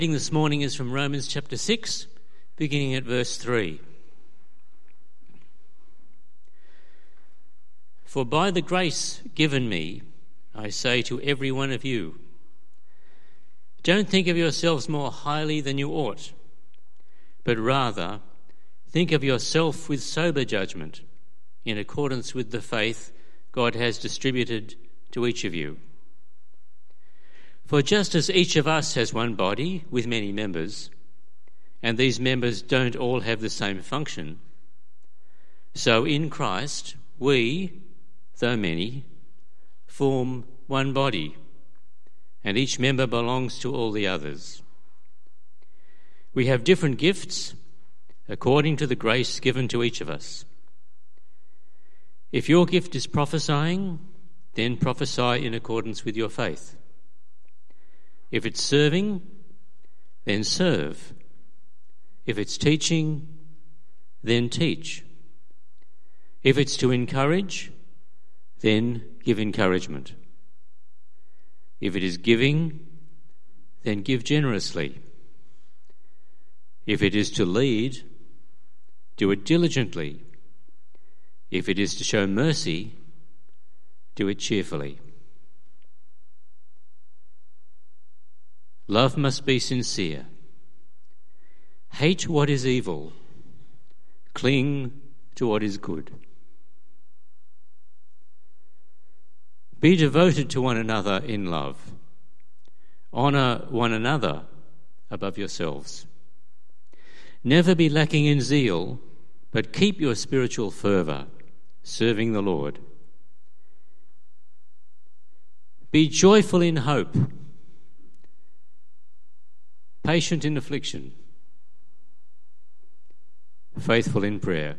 Reading this morning is from Romans chapter 6, beginning at verse 3. For by the grace given me, I say to every one of you, don't think of yourselves more highly than you ought, but rather think of yourself with sober judgment, in accordance with the faith God has distributed to each of you. For just as each of us has one body with many members, and these members don't all have the same function, so in Christ we, though many, form one body, and each member belongs to all the others. We have different gifts according to the grace given to each of us. If your gift is prophesying, then prophesy in accordance with your faith. If it's serving, then serve. If it's teaching, then teach. If it's to encourage, then give encouragement. If it is giving, then give generously. If it is to lead, do it diligently. If it is to show mercy, do it cheerfully. Love must be sincere. Hate what is evil. Cling to what is good. Be devoted to one another in love. Honour one another above yourselves. Never be lacking in zeal, but keep your spiritual fervour, serving the Lord. Be joyful in hope, patient in affliction, faithful in prayer.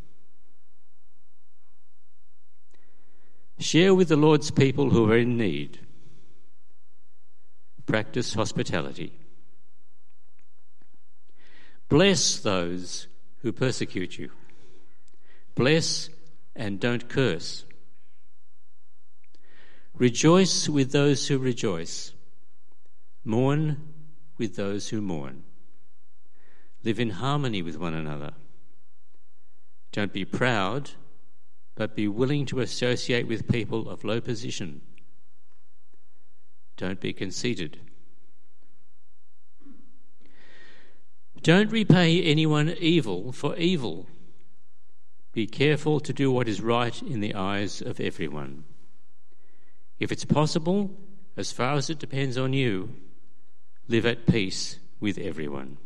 Share with the Lord's people who are in need. Practice hospitality. Bless those who persecute you. Bless and don't curse. Rejoice with those who rejoice. Mourn with those who mourn. Live in harmony with one another. Don't be proud, but be willing to associate with people of low position. Don't be conceited. Don't repay anyone evil for evil. Be careful to do what is right in the eyes of everyone. If it's possible, as far as it depends on you, live at peace with everyone.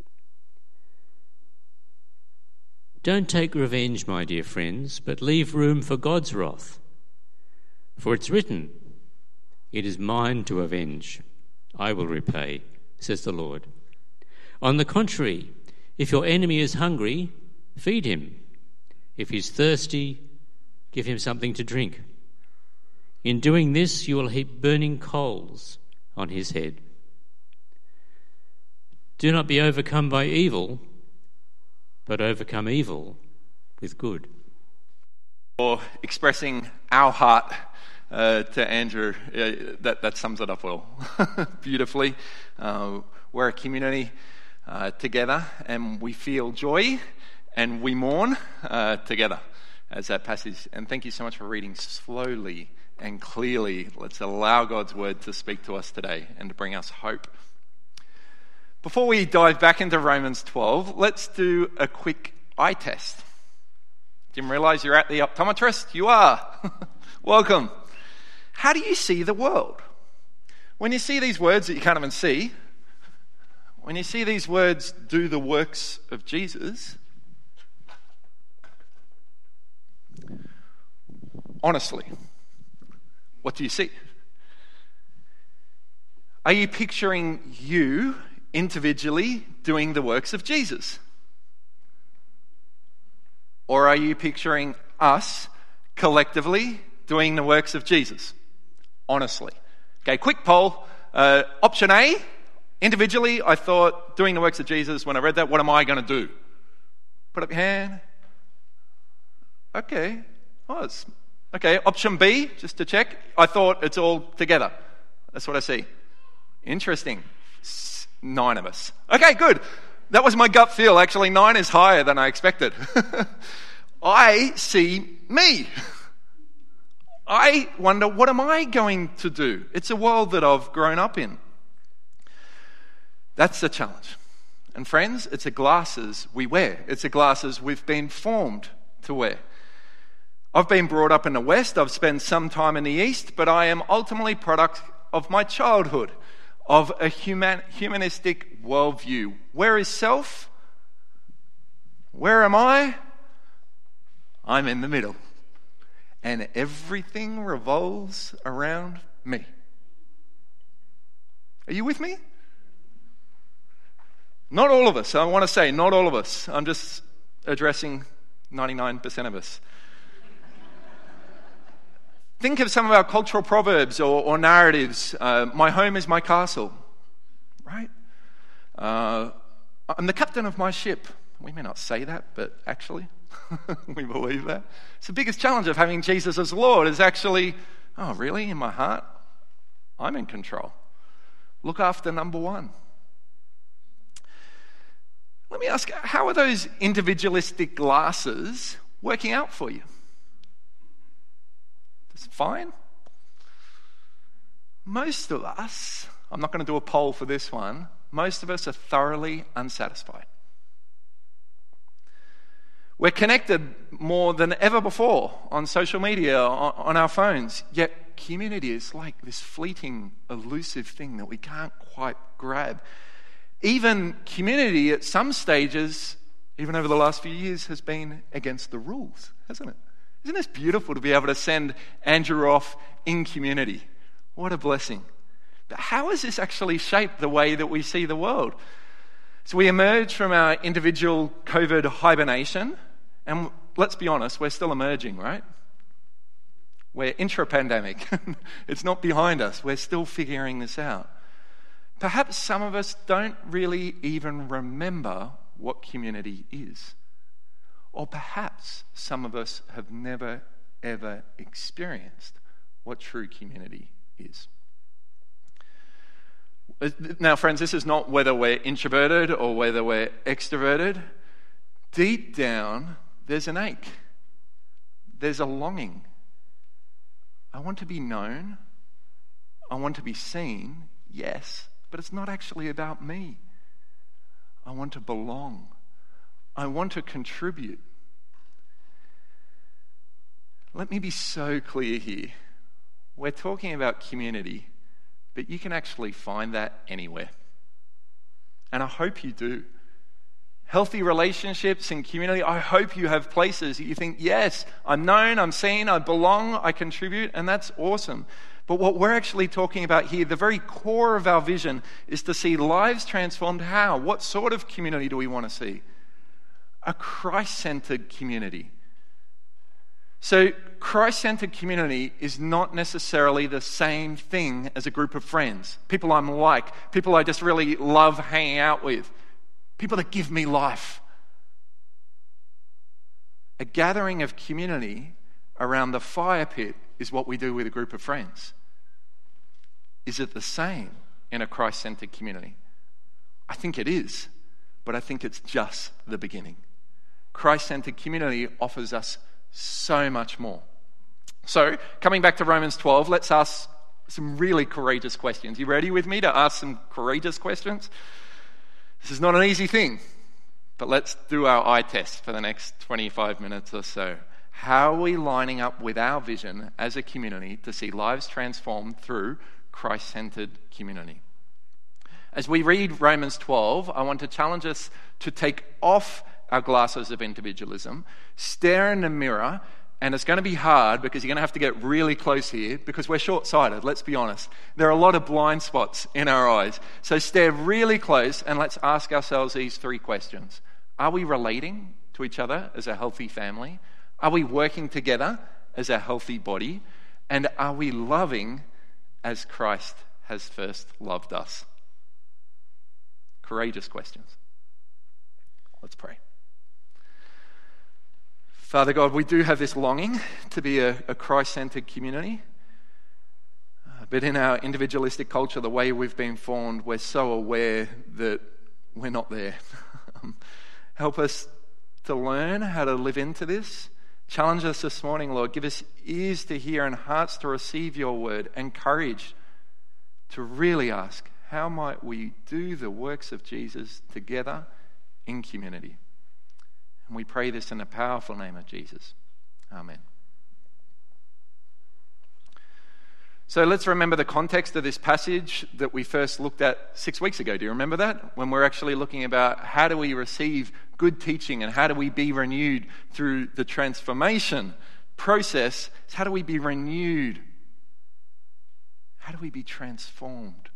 Don't take revenge, my dear friends, but leave room for God's wrath. For it's written, "It is mine to avenge. I will repay," says the Lord. On the contrary, if your enemy is hungry, feed him. If he's thirsty, give him something to drink. In doing this, you will heap burning coals on his head. Do not be overcome by evil, but overcome evil with good. For expressing our heart to Andrew, that sums it up well, beautifully. We're a community together, and we feel joy and we mourn together as that passage. And thank you so much for reading slowly and clearly. Let's allow God's word to speak to us today and to bring us hope. Before we dive back into Romans 12, let's do a quick eye test. Didn't realise you're at the optometrist? You are. Welcome. How do you see the world? When you see these words that you can't even see, when you see these words, do the works of Jesus, honestly, what do you see? Are you picturing you individually doing the works of Jesus? Or are you picturing us collectively doing the works of Jesus? Honestly. Okay, quick poll. Option A, individually, I thought doing the works of Jesus. When I read that, what am I going to do? Put up your hand. Okay. Okay, option B, just to check. I thought it's all together. That's what I see. Interesting. 9 of us. Okay, good. That was my gut feel. Actually, 9 is higher than I expected. I see me. I wonder, what am I going to do? It's a world that I've grown up in. That's the challenge. And friends, it's the glasses we wear. It's the glasses we've been formed to wear. I've been brought up in the West. I've spent some time in the East, but I am ultimately product of my childhood, of a humanistic worldview. Where is self? Where am I? I'm in the middle. And everything revolves around me. Are you with me? Not all of us. I want to say not all of us. I'm just addressing 99% of us. Think of some of our cultural proverbs or narratives. My home is my castle, right? I'm the captain of my ship. We may not say that, but actually, we believe that. It's the biggest challenge of having Jesus as Lord is actually, oh, really? In my heart, I'm in control. Look after number one. Let me ask, how are those individualistic glasses working out for you? It's fine. Most of us, I'm not going to do a poll for this one, most of us are thoroughly unsatisfied. We're connected more than ever before on social media, on our phones, yet community is like this fleeting, elusive thing that we can't quite grab. Even community at some stages, even over the last few years, has been against the rules, hasn't it? Isn't this beautiful to be able to send Andrew off in community? What a blessing. But how has this actually shaped the way that we see the world? So we emerge from our individual COVID hibernation, and let's be honest, we're still emerging, right? We're intra-pandemic. It's not behind us. We're still figuring this out. Perhaps some of us don't really even remember what community is. Or perhaps some of us have never, ever experienced what true community is. Now, friends, this is not whether we're introverted or whether we're extroverted. Deep down, there's an ache. There's a longing. I want to be known. I want to be seen, yes, but it's not actually about me. I want to belong. I want to contribute. Let me be so clear here. We're talking about community, but you can actually find that anywhere. And I hope you do. Healthy relationships and community, I hope you have places that you think, yes, I'm known, I'm seen, I belong, I contribute, and that's awesome. But what we're actually talking about here, the very core of our vision, is to see lives transformed. How? What sort of community do we want to see? A Christ-centered community. So Christ-centered community is not necessarily the same thing as a group of friends, people I'm like, people I just really love hanging out with, people that give me life. A gathering of community around the fire pit is what we do with a group of friends. Is it the same in a Christ-centered community? I think it is, but I think it's just the beginning. Christ-centered community offers us so much more. So, coming back to Romans 12, let's ask some really courageous questions. You ready with me to ask some courageous questions? This is not an easy thing, but let's do our eye test for the next 25 minutes or so. How are we lining up with our vision as a community to see lives transformed through Christ-centered community? As we read Romans 12, I want to challenge us to take off our glasses of individualism, stare in the mirror, and it's going to be hard because you're going to have to get really close here because we're short-sighted, let's be honest. There are a lot of blind spots in our eyes. So stare really close and let's ask ourselves these 3 questions. Are we relating to each other as a healthy family? Are we working together as a healthy body? And are we loving as Christ has first loved us? Courageous questions. Let's pray. Father God, we do have this longing to be a Christ-centered community. But in our individualistic culture, the way we've been formed, we're so aware that we're not there. Help us to learn how to live into this. Challenge us this morning, Lord. Give us ears to hear and hearts to receive your word, and courage to really ask, how might we do the works of Jesus together in community? And we pray this in the powerful name of Jesus. Amen. So let's remember the context of this passage that we first looked at 6 weeks ago. Do you remember that? When we're actually looking about how do we receive good teaching and how do we be renewed through the transformation process. How do we be renewed? How do we be transformed?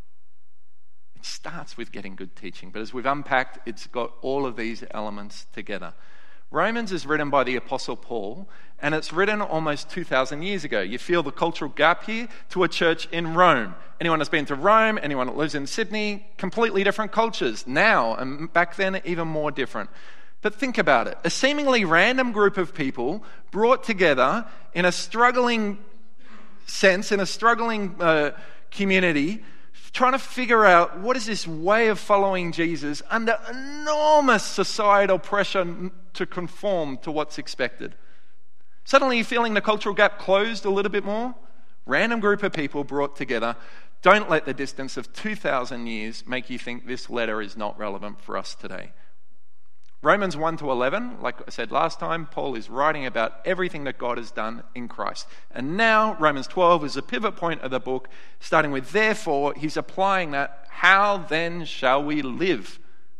It starts with getting good teaching, but as we've unpacked, it's got all of these elements together. Romans is written by the Apostle Paul, and it's written almost 2,000 years ago. You feel the cultural gap here to a church in Rome. Anyone that's been to Rome, anyone that lives in Sydney, completely different cultures now, and back then even more different. But think about it. A seemingly random group of people brought together in a struggling sense, in a struggling community, trying to figure out what is this way of following Jesus under enormous societal pressure to conform to what's expected. Suddenly you're feeling the cultural gap closed a little bit more. Random group of people brought together. Don't let the distance of 2,000 years make you think this letter is not relevant for us today. Romans 1 to 11, like I said last time, Paul is writing about everything that God has done in Christ. And now Romans 12 is a pivot point of the book, starting with therefore. He's applying that. How then shall we live?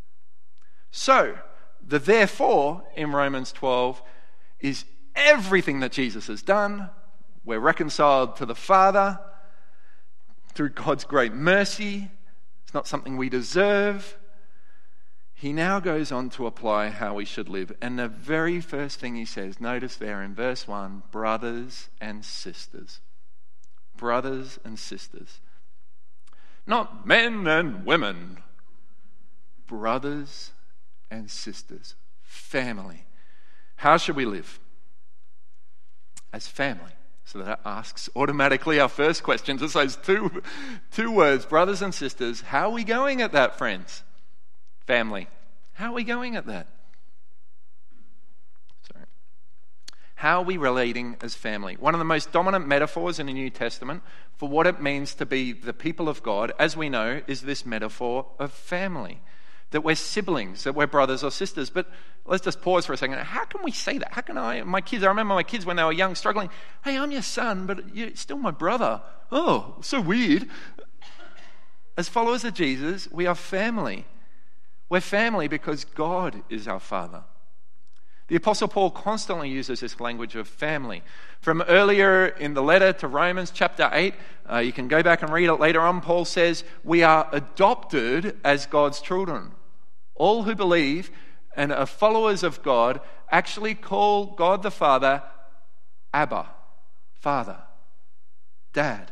So, the therefore in Romans 12 is everything that Jesus has done. We're reconciled to the Father through God's great mercy. It's not something we deserve. He now goes on to apply how we should live. And the very first thing he says, notice there in verse 1, brothers and sisters. Brothers and sisters. Not men and women. Brothers and sisters. Family. How should we live? As family. So that asks automatically our first question. Just those two words, brothers and sisters. How are we going at that, friends? Family. How are we going at that? How are we relating as family? One of the most dominant metaphors in the New Testament for what it means to be the people of God, as we know, is this metaphor of family. That we're siblings, that we're brothers or sisters. But let's just pause for a second. How can we say that? How can I remember my kids when they were young struggling. Hey, I'm your son, but you're still my brother. Oh, so weird. As followers of Jesus, we are family. We're family because God is our Father. The Apostle Paul constantly uses this language of family. From earlier in the letter to Romans chapter 8, you can go back and read it later on, Paul says, we are adopted as God's children. All who believe and are followers of God actually call God the Father Abba, Father, Dad.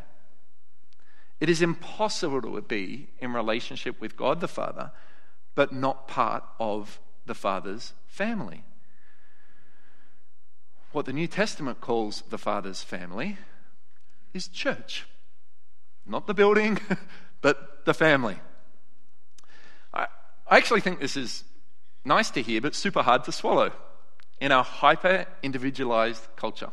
It is impossible to be in relationship with God the Father but not part of the Father's family. What the New Testament calls the Father's family is church. Not the building, but the family. I actually think this is nice to hear, but super hard to swallow in our hyper-individualized culture.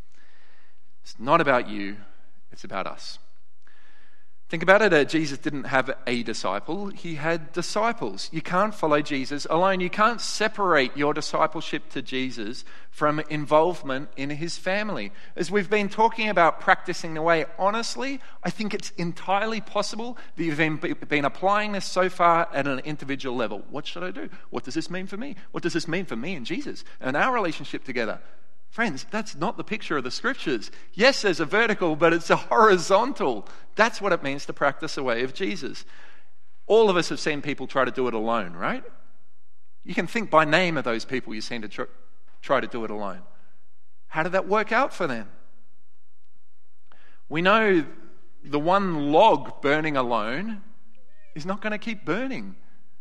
It's not about you, it's about us. Think about it, Jesus didn't have a disciple, he had disciples. You can't follow Jesus alone. You can't separate your discipleship to Jesus from involvement in his family. As we've been talking about practicing the way, honestly, I think it's entirely possible that you've been applying this so far at an individual level. What should I do? What does this mean for me? What does this mean for me and Jesus and our relationship together? Friends, that's not the picture of the scriptures. Yes, there's a vertical, but it's a horizontal. That's what it means to practice the way of Jesus. All of us have seen people try to do it alone, right? You can think by name of those people you've seen to try to do it alone. How did that work out for them? We know the one log burning alone is not going to keep burning.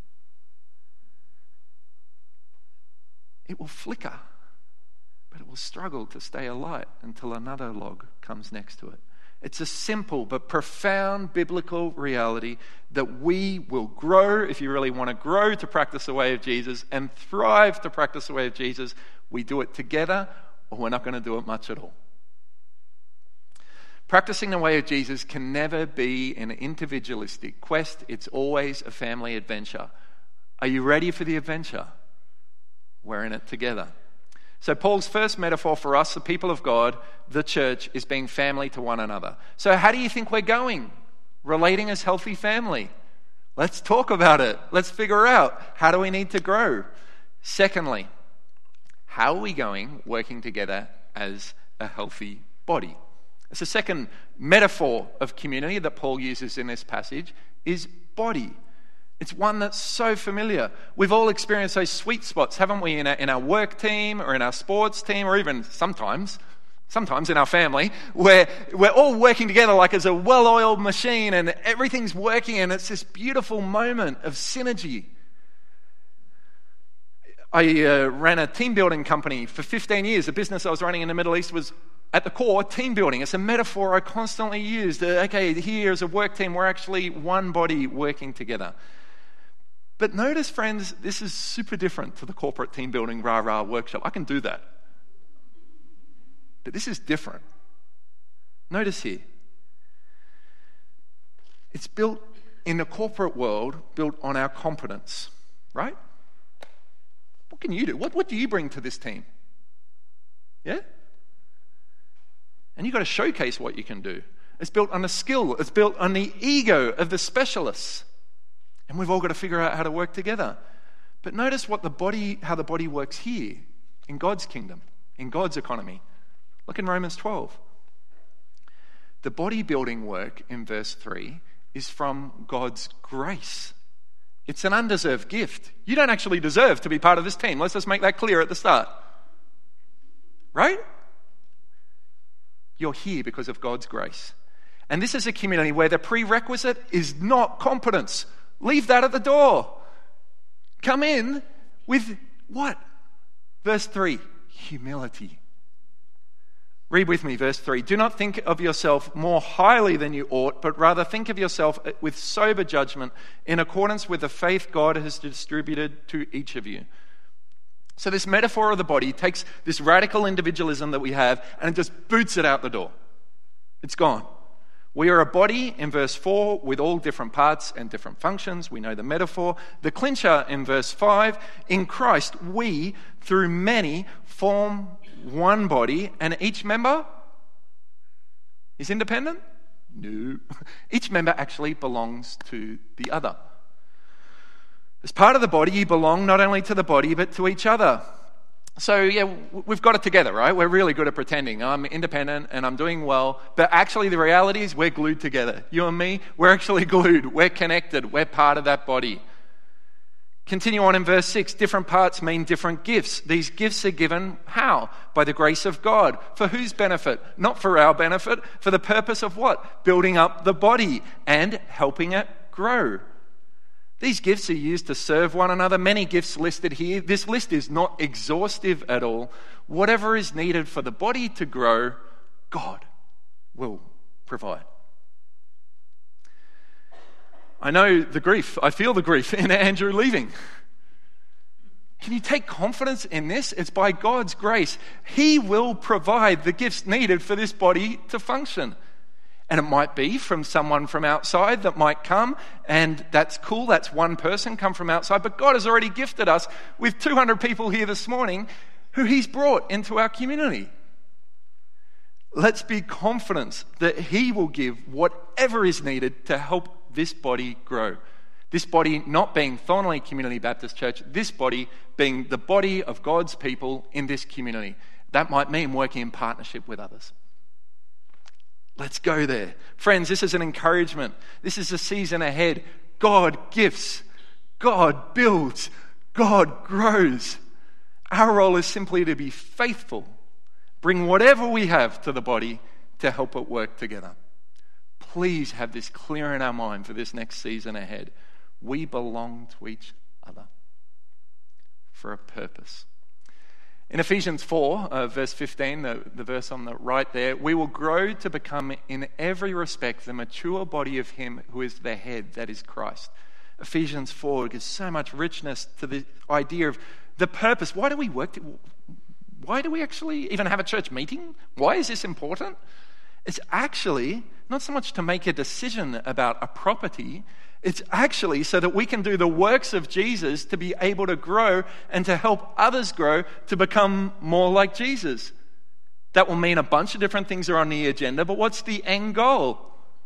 It will flicker. But it will struggle to stay alight until another log comes next to it. It's a simple but profound biblical reality that we will grow, if you really want to grow to practice the way of Jesus and thrive to practice the way of Jesus. We do it together, or we're not going to do it much at all. Practicing the way of Jesus can never be an individualistic quest. It's always a family adventure. Are you ready for the adventure? We're in it together. So Paul's first metaphor for us, the people of God, the church, is being family to one another. So how do you think we're going? Relating as healthy family. Let's talk about it. Let's figure out, how do we need to grow? Secondly, how are we going working together as a healthy body? It's the second metaphor of community that Paul uses in this passage, is body. It's one that's so familiar. We've all experienced those sweet spots, haven't we, in our work team or in our sports team, or even sometimes in our family, where we're all working together like as a well-oiled machine and everything's working, and it's this beautiful moment of synergy. I ran a team building company for 15 years. The business I was running in the Middle East was at the core team building. It's a metaphor I constantly use. Okay, here as a work team, we're actually one body working together. But notice, friends, this is super different to the corporate team building rah-rah workshop. I can do that. But this is different. Notice here. It's built in the corporate world, built on our competence, right? What can you do? What do you bring to this team? Yeah? And you've got to showcase what you can do. It's built on the skill. It's built on the ego of the specialists. And we've all got to figure out how to work together. But notice how the body works here in God's kingdom, in God's economy. Look in Romans 12. The bodybuilding work in verse 3 is from God's grace. It's an undeserved gift. You don't actually deserve to be part of this team. Let's just make that clear at the start. Right? You're here because of God's grace. And this is a community where the prerequisite is not competence. Leave that at the door. Come in with what? Verse 3, humility. Read with me, verse 3. Do not think of yourself more highly than you ought, but rather think of yourself with sober judgment in accordance with the faith God has distributed to each of you. So this metaphor of the body takes this radical individualism that we have and just boots it out the door. It's gone. We are a body in verse 4 with all different parts and different functions. We know the metaphor. The clincher in verse 5, in Christ we, through many, form one body, and each member is independent? No. Each member actually belongs to the other. As part of the body, you belong not only to the body, but to each other. So, yeah, we've got it together, right? We're really good at pretending. I'm independent and I'm doing well. But actually, the reality is we're glued together. You and me, we're actually glued. We're connected. We're part of that body. Continue on in verse 6. Different parts mean different gifts. These gifts are given how? By the grace of God. For whose benefit? Not for our benefit. For the purpose of what? Building up the body and helping it grow. These gifts are used to serve one another. Many gifts listed here. This list is not exhaustive at all. Whatever is needed for the body to grow, God will provide. I know the grief. I feel the grief in Andrew leaving. Can you take confidence in this? It's by God's grace. He will provide the gifts needed for this body to function. And it might be from someone from outside that might come, and that's cool. That's one person come from outside. But God has already gifted us with 200 people here this morning who He's brought into our community. Let's be confident that He will give whatever is needed to help this body grow. This body not being Thornley Community Baptist Church, this body being the body of God's people in this community. That might mean working in partnership with others. Let's go there. Friends, this is an encouragement. This is a season ahead. God gifts. God builds. God grows. Our role is simply to be faithful. Bring whatever we have to the body to help it work together. Please have this clear in our mind for this next season ahead. We belong to each other for a purpose. In Ephesians 4, verse 15, the verse on the right there, we will grow to become in every respect the mature body of him who is the head, that is Christ. Ephesians 4 gives so much richness to the idea of the purpose. Why do we work? Why do we actually even have a church meeting? Why is this important? It's actually not so much to make a decision about a property. It's actually so that we can do the works of Jesus to be able to grow and to help others grow to become more like Jesus. That will mean a bunch of different things are on the agenda, but what's the end goal?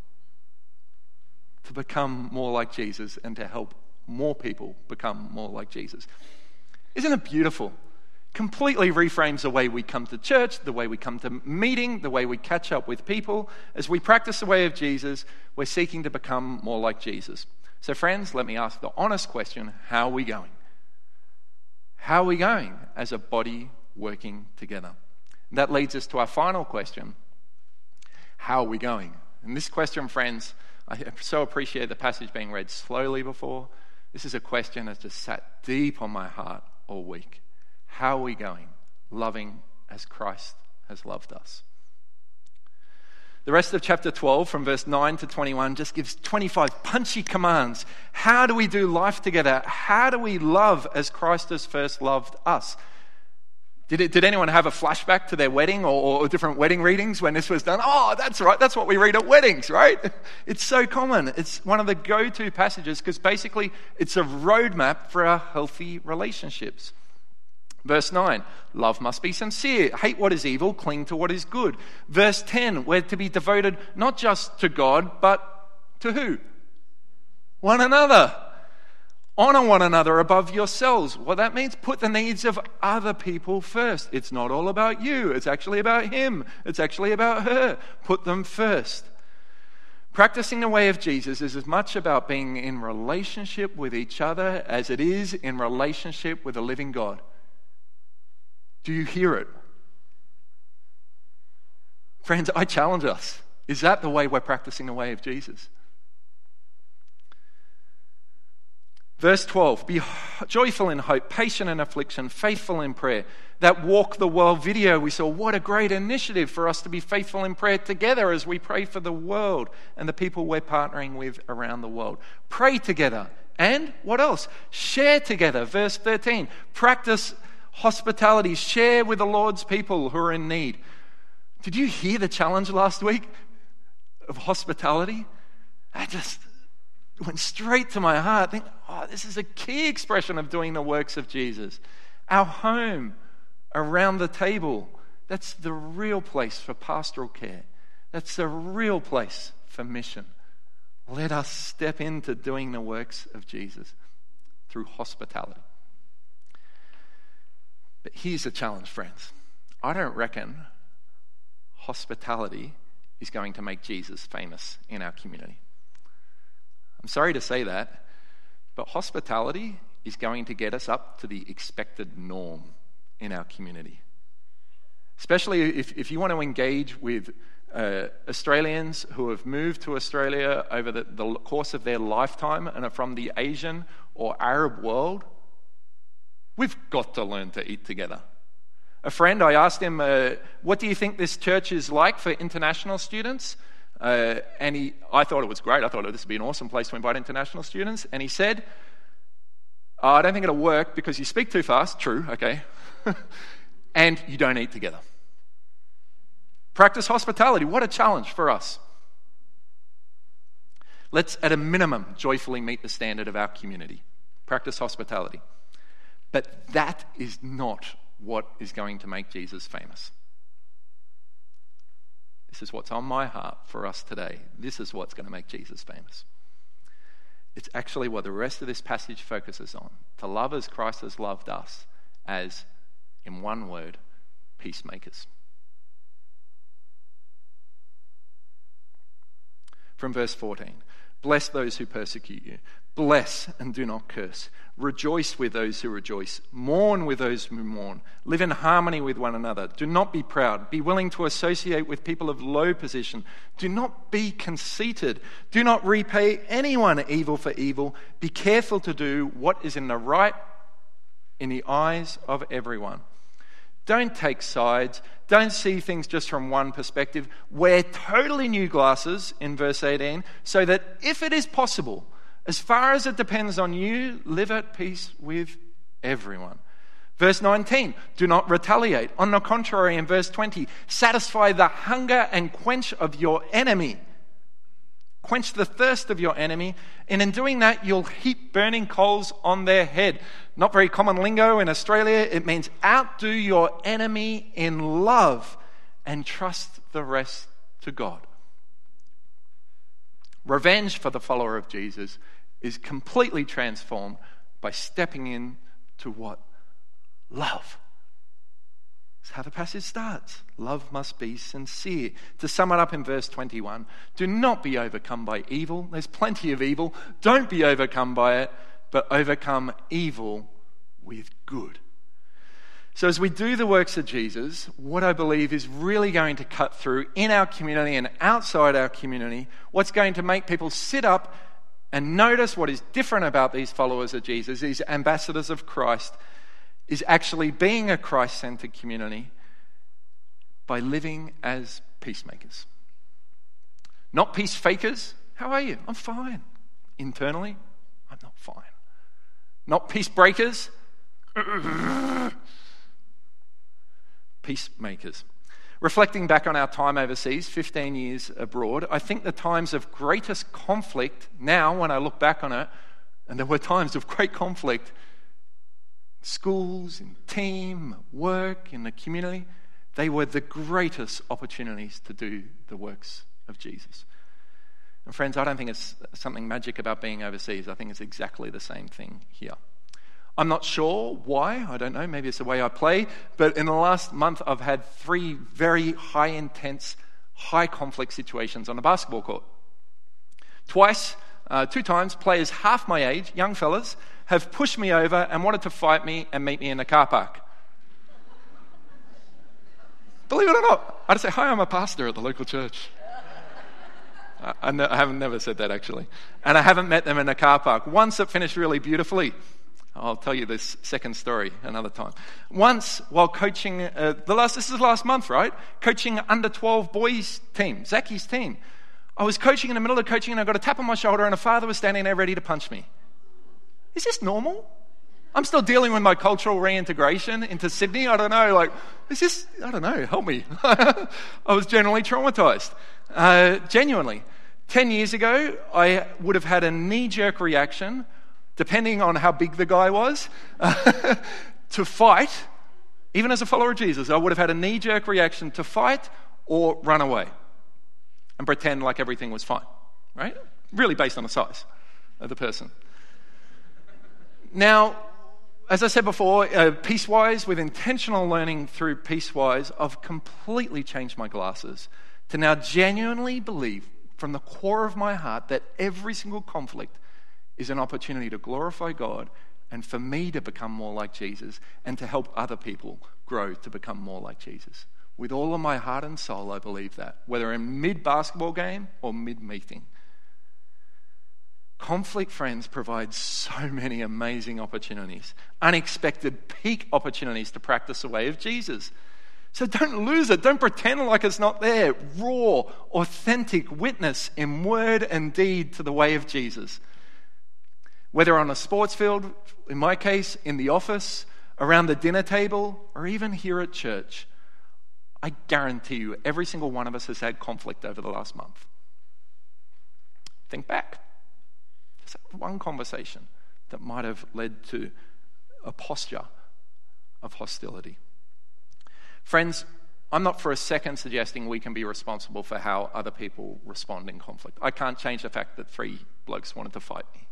To become more like Jesus and to help more people become more like Jesus. Isn't it beautiful? Completely reframes the way we come to church, the way we come to meeting, the way we catch up with people. As we practice the way of Jesus, we're seeking to become more like Jesus. So friends, let me ask the honest question, how are we going? How are we going as a body working together? And that leads us to our final question, how are we going? And this question, friends, I so appreciate the passage being read slowly before. This is a question that's just sat deep on my heart all week. How are we going? Loving as Christ has loved us. The rest of chapter 12, from verse 9 to 21, just gives 25 punchy commands. How do we do life together? How do we love as Christ has first loved us? Did anyone have a flashback to their wedding or different wedding readings when this was done? Oh, that's right. That's what we read at weddings, right? It's so common. It's one of the go-to passages because basically it's a roadmap for our healthy relationships. Verse 9, love must be sincere. Hate what is evil, cling to what is good. Verse 10, we're to be devoted not just to God, but to who? One another. Honor one another above yourselves. What that means, put the needs of other people first. It's not all about you. It's actually about him. It's actually about her. Put them first. Practicing the way of Jesus is as much about being in relationship with each other as it is in relationship with the living God. Do you hear it? Friends, I challenge us. Is that the way we're practicing the way of Jesus? Verse 12, be joyful in hope, patient in affliction, faithful in prayer. That Walk the World video we saw, what a great initiative for us to be faithful in prayer together as we pray for the world and the people we're partnering with around the world. Pray together. And what else? Share together. Verse 13, practice hospitality. Share with the Lord's people who are in need. Did you hear the challenge last week of hospitality? I just went straight to my heart. Think, this is a key expression of doing the works of Jesus. Our home, around the table, that's the real place for pastoral care. That's the real place for mission. Let us step into doing the works of Jesus through hospitality. But here's the challenge, friends. I don't reckon hospitality is going to make Jesus famous in our community. I'm sorry to say that, but hospitality is going to get us up to the expected norm in our community. Especially if you want to engage with Australians who have moved to Australia over the course of their lifetime and are from the Asian or Arab world, we've got to learn to eat together. A friend, I asked him, what do you think this church is like for international students? I thought it was great. I thought this would be an awesome place to invite international students. And he said, I don't think it'll work because you speak too fast. True, okay. And you don't eat together. Practice hospitality. What a challenge for us. Let's, at a minimum, joyfully meet the standard of our community. Practice hospitality. But that is not what is going to make Jesus famous. This is what's on my heart for us today. This is what's going to make Jesus famous. It's actually what the rest of this passage focuses on. To love as Christ has loved us as, in one word, peacemakers. From verse 14. Bless those who persecute you. Bless and do not curse. Rejoice with those who rejoice. Mourn with those who mourn. Live in harmony with one another. Do not be proud. Be willing to associate with people of low position. Do not be conceited. Do not repay anyone evil for evil. Be careful to do what is in the right in the eyes of everyone. Don't take sides. Don't see things just from one perspective. Wear totally new glasses in verse 18, so that if it is possible, as far as it depends on you, live at peace with everyone. Verse 19, do not retaliate. On the contrary, in verse 20, satisfy the hunger and quench of your enemy. Quench the thirst of your enemy, and in doing that, you'll heap burning coals on their head. Not very common lingo in Australia. It means outdo your enemy in love and trust the rest to God. Revenge for the follower of Jesus is completely transformed by stepping in to what? Love. That's how the passage starts. Love must be sincere. To sum it up in verse 21, do not be overcome by evil. There's plenty of evil. Don't be overcome by it, but overcome evil with good. So as we do the works of Jesus, what I believe is really going to cut through in our community and outside our community, what's going to make people sit up and notice what is different about these followers of Jesus, these ambassadors of Christ, is actually being a Christ-centered community by living as peacemakers. Not peace fakers. How are you? I'm fine. Internally, I'm not fine. Not peace breakers. Peacemakers. Reflecting back on our time overseas, 15 years abroad, I think the times of greatest conflict now, when I look back on it, and there were times of great conflict, schools, in team, work, in the community, they were the greatest opportunities to do the works of Jesus. And friends, I don't think it's something magic about being overseas. I think it's exactly the same thing here. I'm not sure why. I don't know. Maybe it's the way I play. But in the last month, I've had 3 very high intense, high conflict situations on a basketball court. 2 times, players half my age, young fellas, have pushed me over and wanted to fight me and meet me in the car park. Believe it or not, I'd say, hi, I'm a pastor at the local church. I haven't never said that, actually. And I haven't met them in a car park. Once it finished really beautifully. I'll tell you this second story another time. Once, while coaching, this is last month, right? Coaching under 12 boys team, Zaki's team. I was coaching in the middle of coaching and I got a tap on my shoulder and a father was standing there ready to punch me. Is this normal? I'm still dealing with my cultural reintegration into Sydney. I don't know, I don't know, help me. I was genuinely traumatized. Genuinely. 10 years ago, I would have had a knee-jerk reaction, depending on how big the guy was, to fight. Even as a follower of Jesus, I would have had a knee-jerk reaction to fight or run away and pretend like everything was fine, right? Really based on the size of the person. Now, as I said before, Peacewise, with intentional learning through Peacewise, I've completely changed my glasses to now genuinely believe from the core of my heart that every single conflict is an opportunity to glorify God and for me to become more like Jesus and to help other people grow to become more like Jesus. With all of my heart and soul, I believe that, whether in mid-basketball game or mid-meeting. Conflict, friends, provides so many amazing opportunities, unexpected peak opportunities to practice the way of Jesus. So don't lose it. Don't pretend like it's not there. Raw, authentic witness in word and deed to the way of Jesus. Whether on a sports field, in my case, in the office, around the dinner table, or even here at church, I guarantee you every single one of us has had conflict over the last month. Think back. Just one conversation that might have led to a posture of hostility. Friends, I'm not for a second suggesting we can be responsible for how other people respond in conflict. I can't change the fact that 3 blokes wanted to fight me.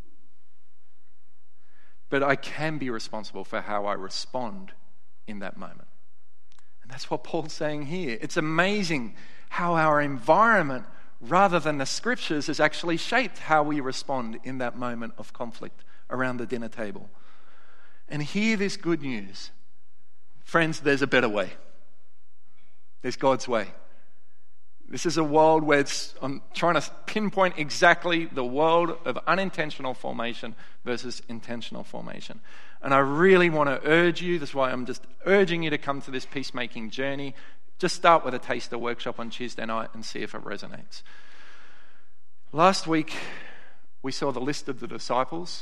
But I can be responsible for how I respond in that moment. And that's what Paul's saying here. It's amazing how our environment, rather than the scriptures, has actually shaped how we respond in that moment of conflict around the dinner table. And hear this good news. Friends, there's a better way. There's God's way. This is a world where I'm trying to pinpoint exactly the world of unintentional formation versus intentional formation. And I really want to urge you, that's why I'm just urging you to come to this peacemaking journey. Just start with a taster workshop on Tuesday night and see if it resonates. Last week, we saw the list of the disciples.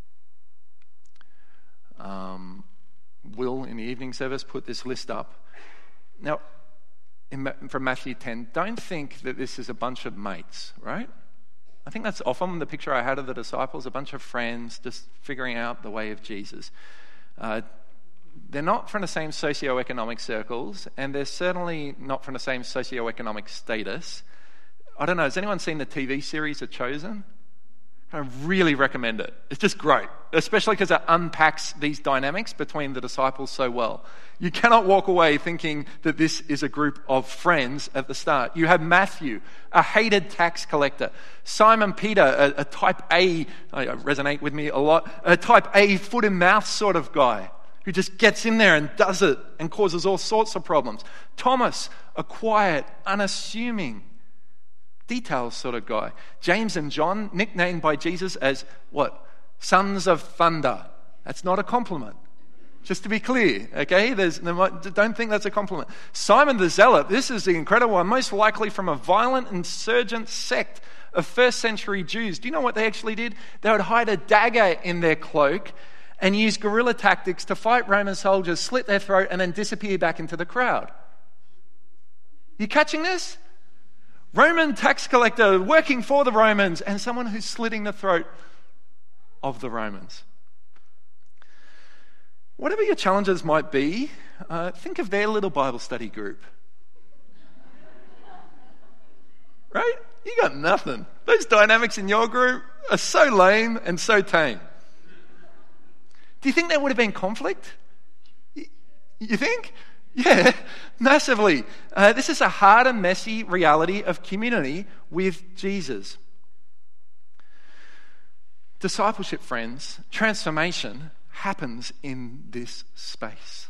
Will, in the evening service, put this list up. Now, from Matthew 10, don't think that this is a bunch of mates, right? I think that's often the picture I had of the disciples, a bunch of friends just figuring out the way of Jesus. They're not from the same socioeconomic circles, and they're certainly not from the same socioeconomic status. I don't know, has anyone seen the TV series The Chosen? I really recommend it. It's just great, especially because it unpacks these dynamics between the disciples so well. You cannot walk away thinking that this is a group of friends at the start. You have Matthew, a hated tax collector. Simon Peter, a type A, resonate with me a lot, a type A foot and mouth sort of guy who just gets in there and does it and causes all sorts of problems. Thomas, a quiet, unassuming, details sort of guy. James and John, nicknamed by Jesus as what? Sons of thunder. That's not a compliment. Just to be clear, okay? Don't think that's a compliment. Simon the Zealot, this is the incredible one, most likely from a violent insurgent sect of first century Jews. Do you know what they actually did? They would hide a dagger in their cloak and use guerrilla tactics to fight Roman soldiers, slit their throat, and then disappear back into the crowd. You catching this? Roman tax collector working for the Romans and someone who's slitting the throat of the Romans. Whatever your challenges might be, think of their little Bible study group. Right? You got nothing. Those dynamics in your group are so lame and so tame. Do you think there would have been conflict? You think? Yeah, massively. This is a hard and messy reality of community with Jesus. Discipleship, friends, transformation happens in this space.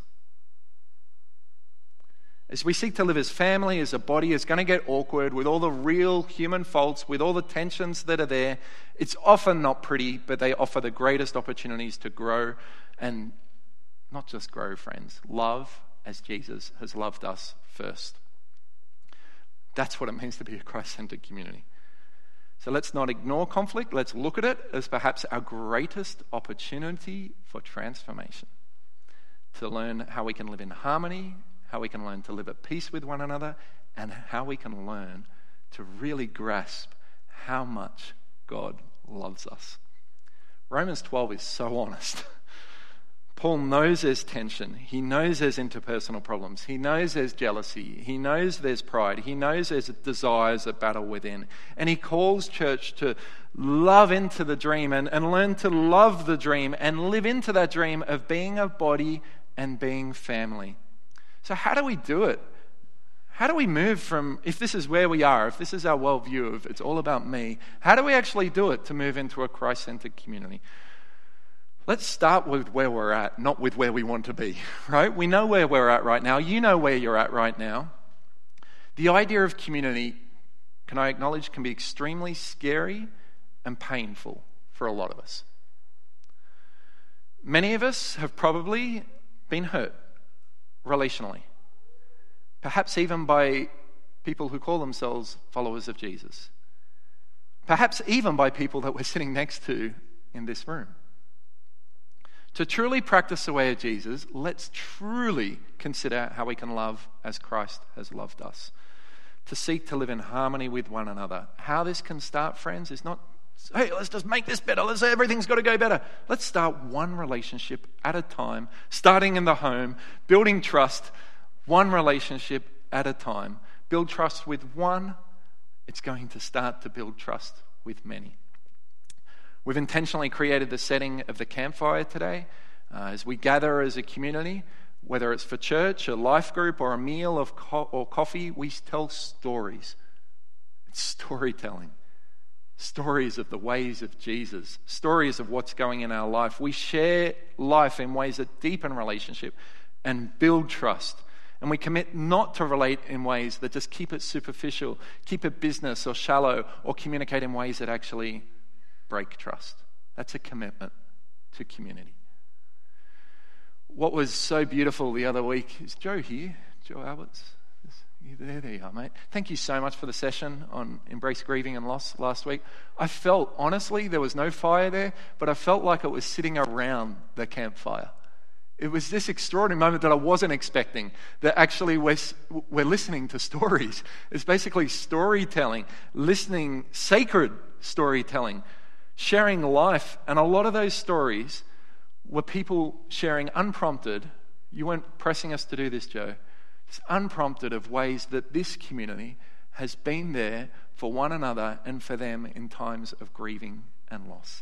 As we seek to live as family, as a body, it's going to get awkward with all the real human faults, with all the tensions that are there. It's often not pretty, but they offer the greatest opportunities to grow, and not just grow, friends, love as Jesus has loved us first. That's what it means to be a Christ-centered community. So let's not ignore conflict. Let's look at it as perhaps our greatest opportunity for transformation. To learn how we can live in harmony, how we can learn to live at peace with one another, and how we can learn to really grasp how much God loves us. Romans 12 is so honest. Paul knows there's tension. He knows there's interpersonal problems. He knows there's jealousy. He knows there's pride. He knows there's desires that battle within. And he calls church to love into the dream and learn to love the dream and live into that dream of being a body and being family. So how do we do it? How do we move from, if this is where we are, if this is our worldview of it's all about me, how do we actually do it to move into a Christ-centered community? Let's start with where we're at, not with where we want to be, right? We know where we're at right now. You know where you're at right now. The idea of community, can I acknowledge, can be extremely scary and painful for a lot of us. Many of us have probably been hurt relationally, perhaps even by people who call themselves followers of Jesus, perhaps even by people that we're sitting next to in this room. To truly practice the way of Jesus, let's truly consider how we can love as Christ has loved us. To seek to live in harmony with one another. How this can start, friends, is not, hey, let's just make this better. Everything's got to go better. Let's start one relationship at a time, starting in the home, building trust, one relationship at a time. Build trust with one, it's going to start to build trust with many. We've intentionally created the setting of the campfire today. As we gather as a community, whether it's for church, a life group, or a meal or coffee, we tell stories. It's storytelling. Stories of the ways of Jesus. Stories of what's going in our life. We share life in ways that deepen relationship and build trust And we commit not to relate in ways that just keep it superficial, keep it business or shallow, or communicate in ways that actually break trust. That's a commitment to community. What was so beautiful the other week is Joe here, Joe Alberts. There you are, mate. Thank you so much for the session on Embrace Grieving and Loss last week. I felt, honestly, there was no fire there, but I felt like it was sitting around the campfire. It was this extraordinary moment that I wasn't expecting, that actually we're listening to stories. It's basically storytelling, listening, sacred storytelling, sharing life. And a lot of those stories were people sharing unprompted. You weren't pressing us to do this, Joe. It's unprompted of ways that this community has been there for one another and for them in times of grieving and loss.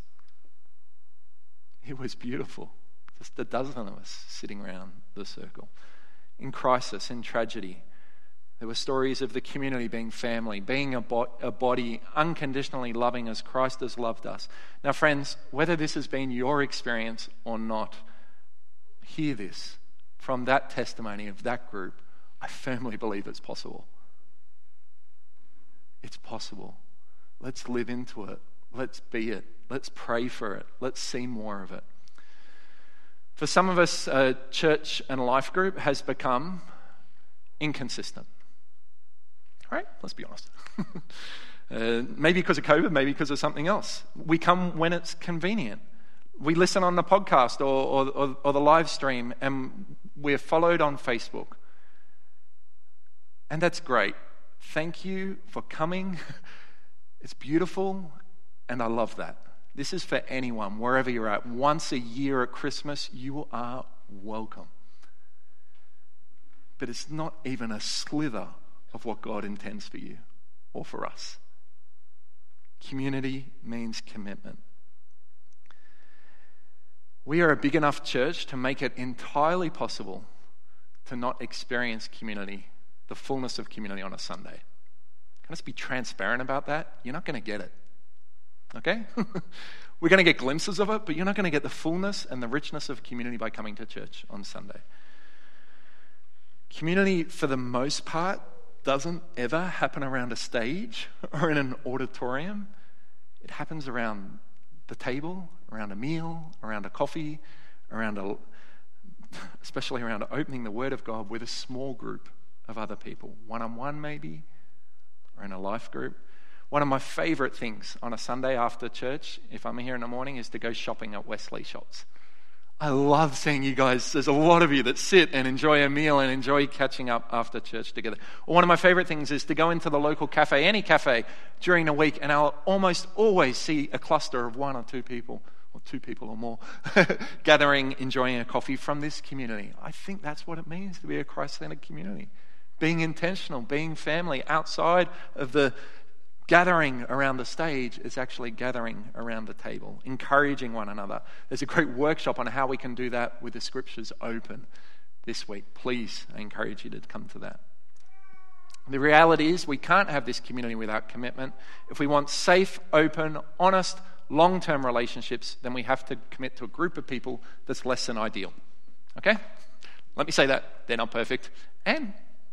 It was beautiful. Just a dozen of us sitting around the circle. In crisis, in tragedy, there were stories of the community being family, being a body unconditionally loving as Christ has loved us. Now, friends, whether this has been your experience or not, hear this from that testimony of that group. I firmly believe it's possible. It's possible. Let's live into it. Let's be it. Let's pray for it. Let's see more of it. For some of us, church and life group has become inconsistent. Right? Let's be honest. Maybe because of COVID, maybe because of something else. We come when it's convenient. We listen on the podcast or the live stream, and we're followed on Facebook. And that's great. Thank you for coming. It's beautiful, and I love that. This is for anyone, wherever you're at. Once a year at Christmas, you are welcome. But it's not even a slither of what God intends for you or for us. Community means commitment. We are a big enough church to make it entirely possible to not experience community, the fullness of community on a Sunday. Can I just be transparent about that? You're not going to get it. Okay? We're going to get glimpses of it, but you're not going to get the fullness and the richness of community by coming to church on Sunday. Community, for the most part, doesn't ever happen around a stage or in an auditorium. It happens around the table, around a meal, around a coffee, especially around opening the Word of God with a small group of other people, one-on-one maybe, or in a life group. One of my favourite things on a Sunday after church, if I'm here in the morning, is to go shopping at Wesley Shops. I love seeing you guys. There's a lot of you that sit and enjoy a meal and enjoy catching up after church together. Or one of my favourite things is to go into the local cafe, any cafe, during the week, and I'll almost always see a cluster of one or two people, or two people or more, gathering, enjoying a coffee from this community. I think that's what it means to be a Christ-centered community. Being intentional, being family outside of the gathering around the stage is actually gathering around the table, encouraging one another. There's a great workshop on how we can do that with the scriptures open this week. Please, I encourage you to come to that. The reality is we can't have this community without commitment. If we want safe, open, honest, long-term relationships, then we have to commit to a group of people that's less than ideal. Okay? Let me say that. They're not perfect. And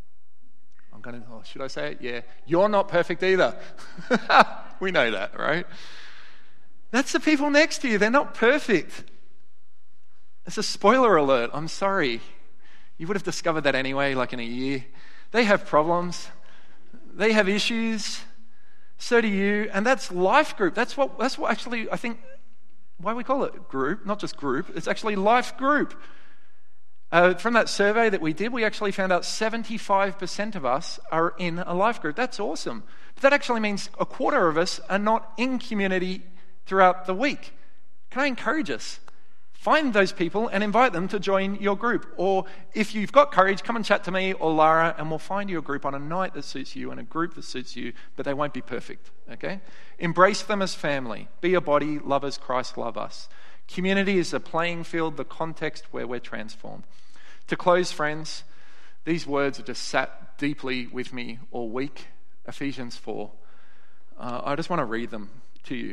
should I say it? Yeah. You're not perfect either. We know that, right? That's the people next to you. They're not perfect. It's a spoiler alert. I'm sorry. You would have discovered that anyway, like in a year. They have problems. They have issues. So do you. And that's life group. That's what actually, I think, why we call it group, not just group. It's actually life group. From that survey that we did, we actually found out 75% of us are in a life group. That's awesome. But that actually means a quarter of us are not in community throughout the week. Can I encourage us? Find those people and invite them to join your group. Or if you've got courage, come and chat to me or Lara, and we'll find you a group on a night that suits you and a group that suits you, but they won't be perfect, okay? Embrace them as family. Be a body, love as Christ loved us. Community is the playing field, the context where we're transformed. To close, friends, these words have just sat deeply with me all week. Ephesians 4. I just want to read them to you.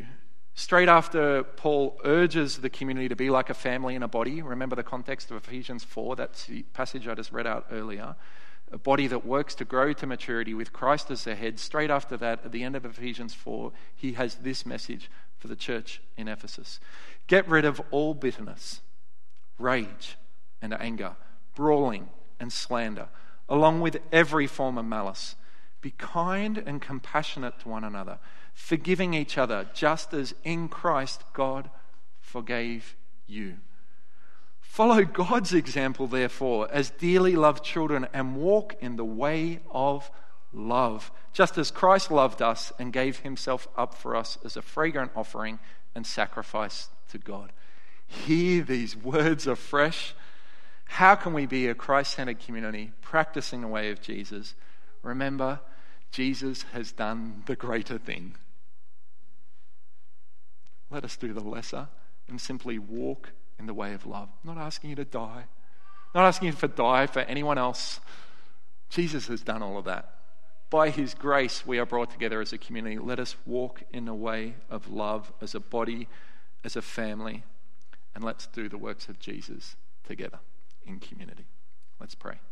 Straight after Paul urges the community to be like a family and a body, remember the context of Ephesians 4, that's the passage I just read out earlier, a body that works to grow to maturity with Christ as the head. Straight after that, at the end of Ephesians 4, he has this message for the church in Ephesus. Get rid of all bitterness, rage and anger, brawling and slander, along with every form of malice. Be kind and compassionate to one another, forgiving each other, just as in Christ God forgave you. Follow God's example, therefore, as dearly loved children, and walk in the way of love, just as Christ loved us and gave himself up for us as a fragrant offering and sacrifice to God. Hear these words afresh. How can we be a Christ-centered community practicing the way of Jesus? Remember, Jesus has done the greater thing. Let us do the lesser and simply walk in the way of love. I'm not asking you to die. I'm not asking you to die for anyone else. Jesus has done all of that. By his grace, we are brought together as a community. Let us walk in the way of love as a body, as a family, and let's do the works of Jesus together in community. Let's pray.